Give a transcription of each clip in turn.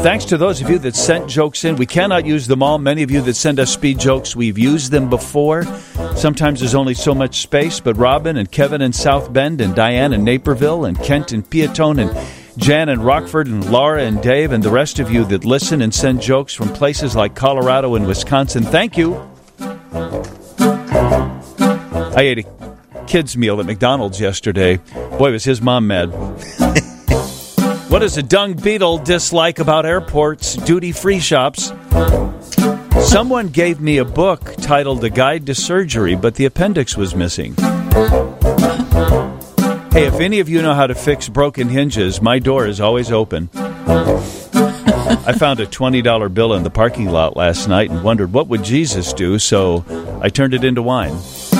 Thanks to those of you that sent jokes in. We cannot use them all. Many of you that send us speed jokes, we've used them before. Sometimes there's only so much space, but Robin and Kevin in South Bend and Diane in Naperville and Kent in Peatone and Jan in Rockford and Laura and Dave and the rest of you that listen and send jokes from places like Colorado and Wisconsin, thank you. I ate a kid's meal at McDonald's yesterday. Boy, was his mom mad. What does a dung beetle dislike about airports, duty-free shops? Someone gave me a book titled A Guide to Surgery, but the appendix was missing. Hey, if any of you know how to fix broken hinges, my door is always open. I found a $20 bill in the parking lot last night and wondered what would Jesus do, so I turned it into wine.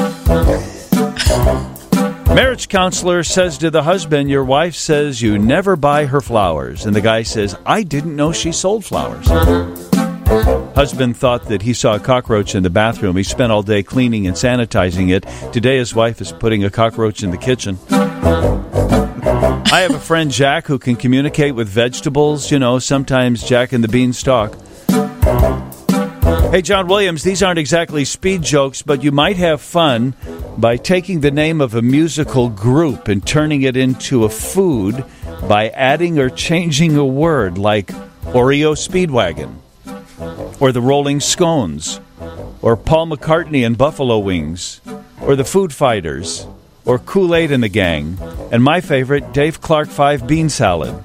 Marriage counselor says to the husband, your wife says you never buy her flowers. And the guy says, I didn't know she sold flowers. Husband thought that he saw a cockroach in the bathroom. He spent all day cleaning and sanitizing it. Today his wife is putting a cockroach in the kitchen. I have a friend, Jack, who can communicate with vegetables. You know, sometimes Jack and the Beanstalk. Hey, John Williams, these aren't exactly speed jokes, but you might have fun by taking the name of a musical group and turning it into a food by adding or changing a word like Oreo Speedwagon, or the Rolling Scones, or Paul McCartney and Buffalo Wings, or the Food Fighters, or Kool-Aid and the Gang, and my favorite, Dave Clark 5 Bean Salad.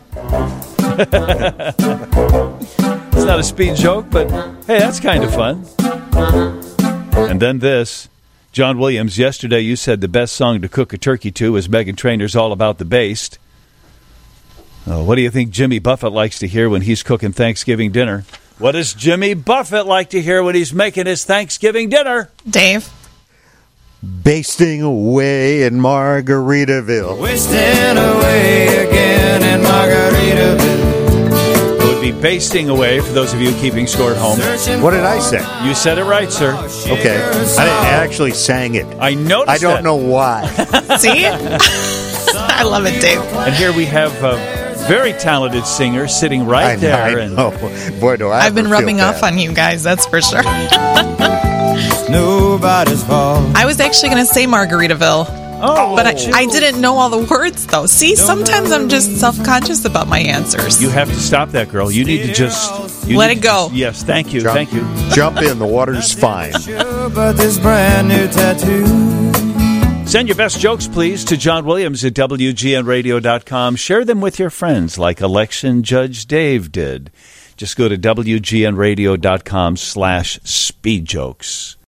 It's not a speed joke, but hey, that's kind of fun. And then this. John Williams, yesterday you said the best song to cook a turkey to is Meghan Trainor's All About the Baste. Oh, what do you think Jimmy Buffett likes to hear when he's cooking Thanksgiving dinner? What does Jimmy Buffett like to hear when he's making his Thanksgiving dinner? Dave? Basting away in Margaritaville. Wasting away again in Margaritaville. Be basting away for those of you keeping score at home. What did I say? You said it right, sir. Okay. I actually sang it. I noticed I don't know why. See? I love it, Dave. And here we have a very talented singer sitting right there. I know. Boy, do I I've been rubbing off on you guys, that's for sure. Nobody's fault. I was actually going to say Margaritaville. Oh, but I didn't know all the words, though. See, sometimes I'm just self-conscious about my answers. You have to stop that, girl. You need to just... Let it go. Yes, thank you, thank you. Jump in, the water's fine. But this brand new tattoo. Send your best jokes, please, to John Williams at WGNradio.com. Share them with your friends like Election Judge Dave did. Just go to WGNradio.com/speedjokes.